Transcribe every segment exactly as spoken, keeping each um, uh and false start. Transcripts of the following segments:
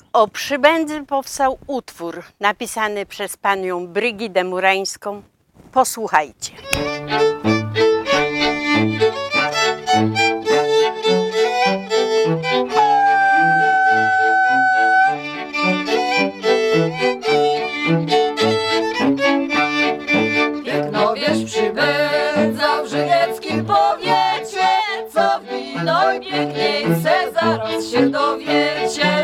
O Przybędzy powstał utwór napisany przez panią Brygidę Murańską. Posłuchajcie. Piękno wieś Przybędza w żywieckim powiecie, co w niej najpiękniej se zaraz się dowiecie.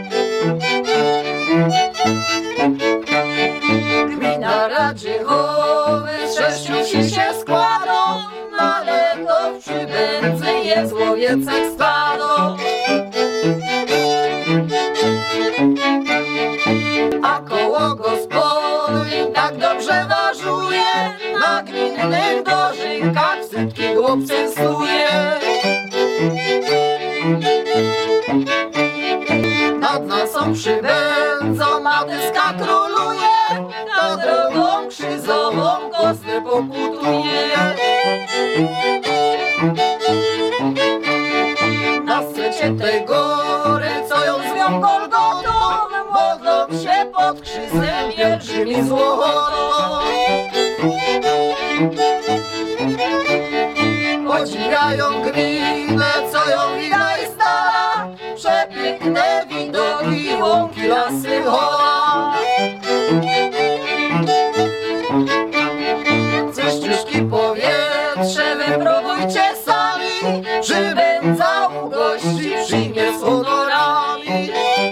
Gmina Radziechowy z sześciu wsi się składa, ale to w Przybędzy jest łowiecek stado. A koło gospody tak dobrze warzuje, na gminnych dożynkach sypki głupcy stuje. Nad nasą Przybędzą matyska króluje, nad drogą krzyżową kosty pokutuje. Na szczycie tej góry, co ją zwią Golgotą, modlą się pod krzyżem wielkimi złotą. Podziwiają gminę, co ją widać stara, przepiękne widoki, łąki, lasy, hola. Ze ścieżki powietrze wypróbujcie sami, Przybędza ugości przyjmie z honorami.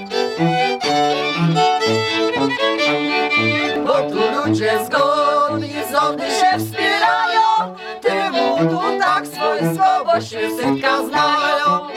Bo tu ludzie zgodni, zgodni się wspierają, temu tu tak swojsko, bo się sytka znają.